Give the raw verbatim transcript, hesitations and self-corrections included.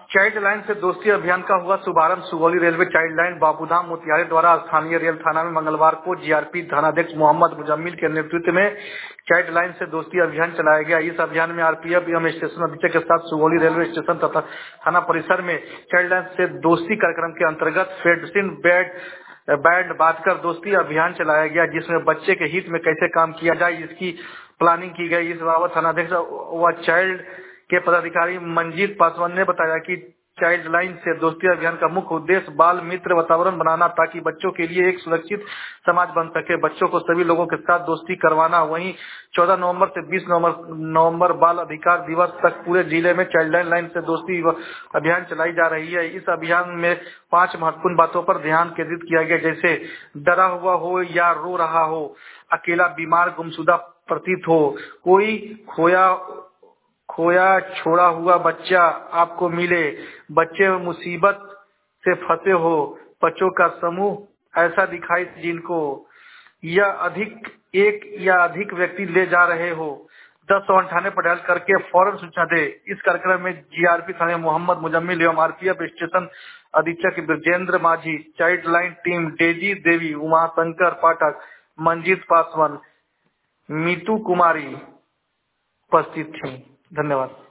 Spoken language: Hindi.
चाइल्ड लाइन से दोस्ती अभियान का हुआ शुभारंभ। Sugauli railway child line Babudham Motihari द्वारा स्थानीय रेल थाना में मंगलवार को जीआरपी थानाध्यक्ष मोहम्मद मुजम्मिल के नेतृत्व में चाइल्ड लाइन से दोस्ती अभियान चलाया गया। इस अभियान में आरपीएफ एवं स्टेशन अधीक्षक के साथ सुगौली रेलवे स्टेशन तथा थाना परिसर में चाइल्ड लाइन से दोस्ती कार्यक्रम के अंतर्गत फेडसिन बेड बैंड बांधकर दोस्ती अभियान चलाया गया, जिसमें बच्चे के हित में कैसे काम किया जाए इसकी प्लानिंग की गई। इस बाबत थानाध्यक्ष व चाइल्ड के पदाधिकारी मंजीत पासवान ने बताया कि चाइल्ड लाइन से दोस्ती अभियान का मुख्य उद्देश्य बाल मित्र वातावरण बनाना, ताकि बच्चों के लिए एक सुरक्षित समाज बन सके। बच्चों को सभी लोगों के साथ दोस्ती करवाना। वहीं चौदह नवंबर से बीस नवंबर बाल अधिकार दिवस तक पूरे जिले में चाइल्ड लाइन से दोस्ती अभियान चलाई जा रही है। इस अभियान में पांच महत्वपूर्ण बातों पर ध्यान केंद्रित किया गया, जैसे डरा हुआ हो या रो रहा हो, अकेला, बीमार, गुमशुदा प्रतीत हो, कोई खोया खोया छोड़ा हुआ बच्चा आपको मिले, बच्चे मुसीबत से फंसे हो, बच्चों का समूह ऐसा दिखाई जिनको या अधिक एक या अधिक व्यक्ति ले जा रहे हो, दस सौ अंठानवे पर डायल करके फौरन सूचना दे। इस कार्यक्रम में जीआरपी थाने मोहम्मद मुजम्मिल एवं आरपीएफ स्टेशन अधीक्षक Brajendra Majhi, child line team Daisy Devi, Umashankar Pathak, Manjeet Paswan, Meetu Kumari उपस्थित थी। धन्यवाद।